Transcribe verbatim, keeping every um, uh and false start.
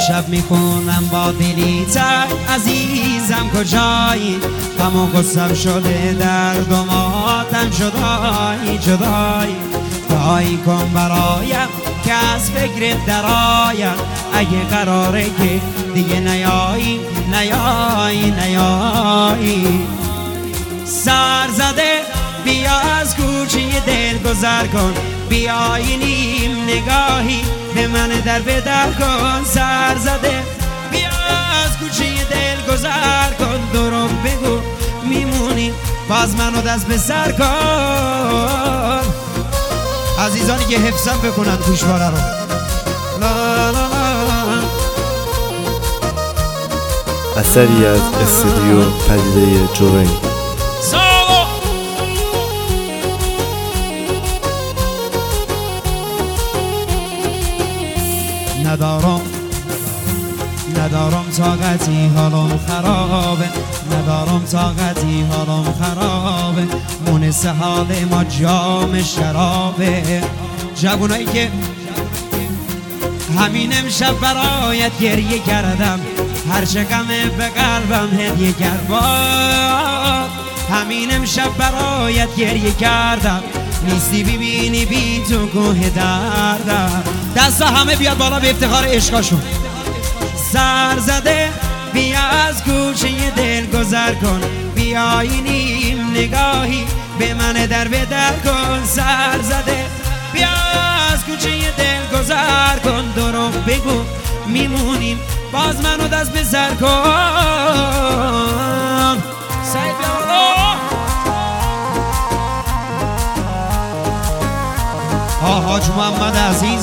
امشب میخونم با دلی تنگ عزیزم کجایی، همون قصم شده درد و ماتم جدایی جدایی. دعایی کن برایم که از فکرت درآیم، اگه قراره که دیگه نیایی نیایی نیایی. سر زده بیا از کوچه دل گذر کن، بیایی نیم نگاهی به من در به در کن. سر زده بیا از کوچه دل گذر کن، دروغ بگو میمونی باز منو دست به سر کن. عزیزانی که حفظم بکنن گوشواره رو. لا لا لا. اثری از استودیو پدیده جوین. ندارم ندارم طاقتی حالم خرابه، ندارم طاقتی حالم خرابه. مونس حال ما جام شرابه. جوونایی که همین امشب برایت گریه کردم، هر چه غمه به قلبم هدیه کردم. همین امشب برایت گریه کردم، نیستی ببینی بی تو کوه دردم. دست همه بیاد بالا به افتخار عشقاشون. سر زده بیا از کوچه دل گذر کن، بیایی نیم نگاهی به من در به در کن. سر زده بیا از کوچه دل گذر کن، دروغ بگو میمونیم باز منو دست به سر کن. سعید بیا بالا. حاج محمد عزیز